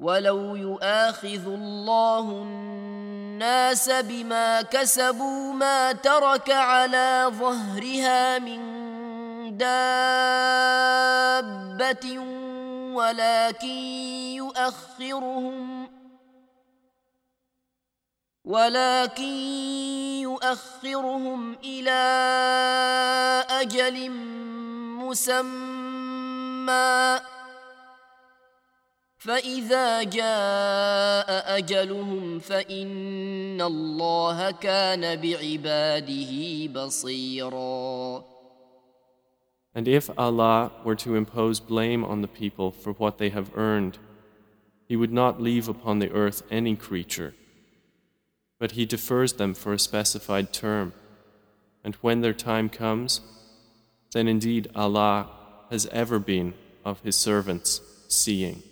ولو يؤاخذ الله الناس بما كسبوا ما ترك على ظهرها من دابة ولكن يؤخرهم إلى أجل مسمى فإذا جاء أجلهم فإن الله كان بعباده بصيرا. And if Allah were to impose blame on the people for what they have earned, He would not leave upon the earth any creature, but He defers them for a specified term, and when their time comes, then indeed Allah has ever been of His servants seeing.